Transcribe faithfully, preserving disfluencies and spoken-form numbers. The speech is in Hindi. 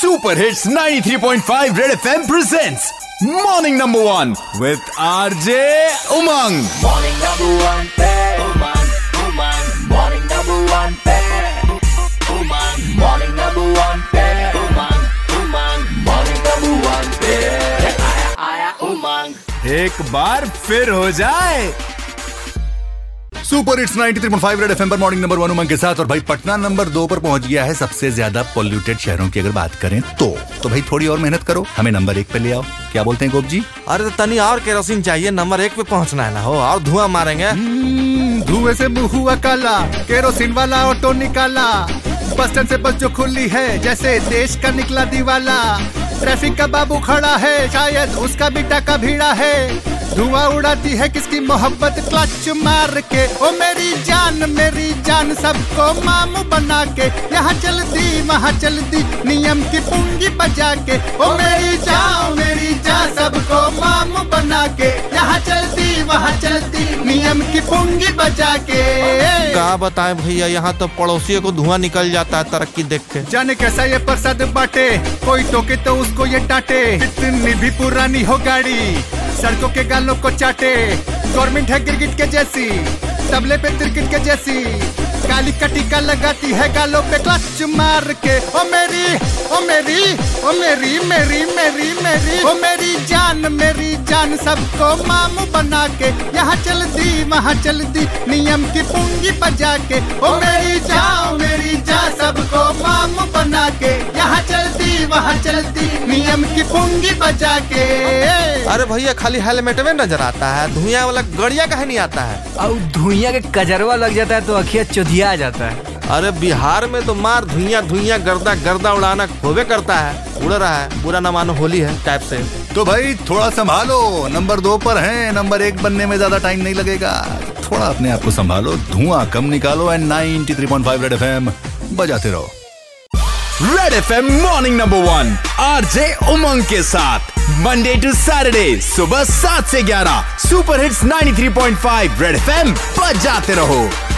Super hits ninety three point five red FM presents morning number one with RJ Umang. Morning number one पे Umang Umang morning number one पे उमंग मॉर्निंग नंबर वन पे Umang Umang morning number one पे आया आया उमंग। एक बार फिर हो जाए super hits ninety three point five red FM पर मॉर्निंग नंबर वन उमंग के साथ। और भाई पटना नंबर दो पर पहुंच गया है सबसे ज्यादा पॉल्यूटेड शहरों की अगर बात करें तो तो भाई थोड़ी और मेहनत करो, हमें नंबर एक पे ले आओ। क्या बोलते हैं गोप जी? अरे तो तनी और केरोसिन चाहिए, नंबर एक पे पहुंचना है ना हो, और धुआं मारेंगे। धुएं से मुंह हुआ काला, केरोसिन वाला ऑटो निकाला, बस स्टैंड से बस जो खुली है जैसे देश का निकला दीवाला। ट्रैफिक का बाबू खड़ा है, शायद उसका बेटा का भीड़ा है। धुआं उड़ाती है किसकी मोहब्बत क्लच मार के। ओ मेरी जान मेरी जान सबको मामू बना के, यहाँ चलती वहाँ चलती नियम की पुंगी बजा के। ओ मेरी जान मेरी जान सबको मामू बना के, यहाँ चलती वहाँ चलती नियम की पुंगी बजा के। क्या बताएं भैया, यहाँ तो पड़ोसियों को धुआं निकल जाता है तरक्की देख के। जाने कैसा ये प्रसाद बांटे, कोई टोके तो उसको ये डांटे। कितनी भी पुरानी हो गाड़ी, सड़कों के गालों को चाटे। गवर्नमेंट है गिरगिट के जैसी, तबले पे तिरकिट के जैसी, काली का टीका लगाती है गालों पे क्लच मार के। ओ मेरी ओ मेरी ओ मेरी मेरी मेरी मेरी ओ मेरी जान मेरी जान सबको मामू बना के, यहाँ चलती वहाँ चलती नियम की पुंगी बजा के। ओ मेरी जान मेरी जान सबको मामू बना के, यहाँ चलती वहाँ चलती नियम की पुंगी बजा के। अरे भैया खाली हेलमेट में नजर आता है, धुआं वाला गड़िया कहीं नहीं आता है। और धुइयां के कजरवा लग जाता है तो अखिया चुधिया जाता है। अरे बिहार में तो मार धुइयां धुइयां गर्दा गर्दा उड़ाना होवे करता है, उड़ रहा है, बुरा न मानो होली है टाइप से। तो भाई थोड़ा संभालो, नंबर दो पर हैं, नंबर एक बनने में ज्यादा टाइम नहीं लगेगा। थोड़ा अपने आप को संभालो, धुआं कम निकालो and ninety three point five red FM बजाते रहो। Red FM morning number one RJ Umang के साथ मंडे टू सैटरडे सुबह सात से ग्यारह super hits ninety three point five red FM बजाते रहो।